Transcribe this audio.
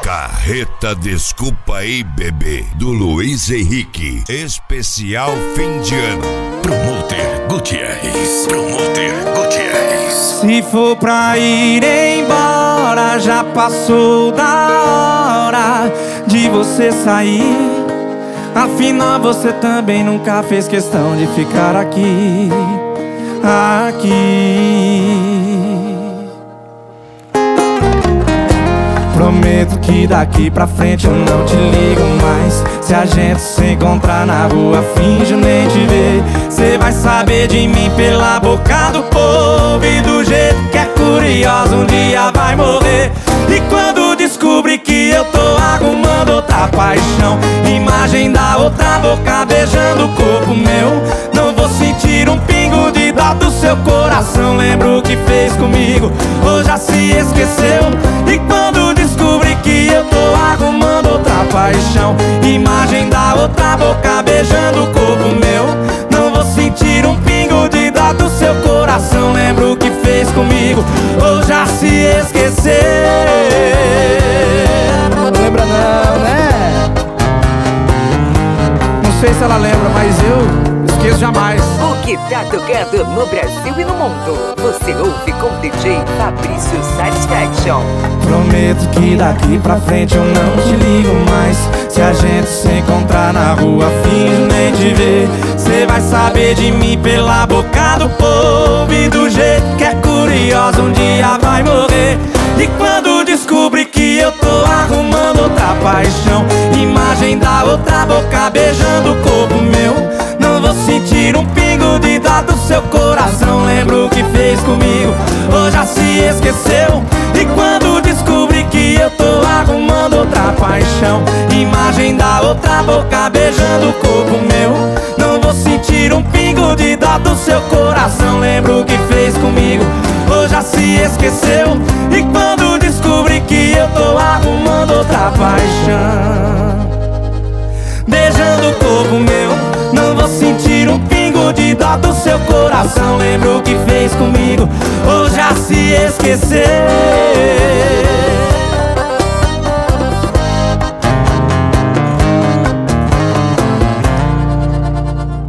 Carreta Desculpa Aí Bebê, do Luiz Henrique. Especial fim de ano. Promoter Gutierrez. Se for pra ir embora, já passou da hora de você sair. Afinal você também nunca fez questão de ficar aqui. Prometo que daqui pra frente eu não te ligo mais. Se a gente se encontrar na rua, finjo nem te ver. Cê vai saber de mim pela boca do povo, e do jeito que é curioso um dia vai morrer. E quando descobrir que eu tô arrumando outra paixão, imagem da outra boca beijando o corpo meu, não vou sentir um pingo de dó do seu coração. Lembra o que fez comigo, ou já se esqueceu? E quando descobrir que eu tô arrumando outra paixão, imagem da outra boca beijando o corpo meu, não vou sentir um pingo de dó do seu coração. Lembra o que fez comigo, ou já se esqueceu? Não lembra não, né? Não sei se ela lembra, mas eu esqueço jamais. O que tá tocando no Brasil e no mundo, você ouve com o DJ Fabrício Satisfaction. Prometo que daqui pra frente eu não te ligo mais. Se a gente se encontrar na rua, finjo nem te ver. Cê vai saber de mim pela boca do povo, e do jeito que é curioso um dia vai morrer. E quando descobrir que eu tô arrumando outra paixão, imagem da outra boca beijando o corpo meu, não vou sentir um pingo de dó do seu coração. Lembra o que fez comigo, ou já se esqueceu? E quando descobrir que eu tô arrumando outra paixão, imagem da outra boca beijando o corpo meu, não vou sentir um pingo de dó do seu coração. Lembra o que fez comigo, ou já se esqueceu? E quando descobrir que eu tô arrumando outra paixão, beijando o corpo meu, não vou sentir um pingo de dó do seu coração. Lembra o que fez comigo, ou já se esqueceu?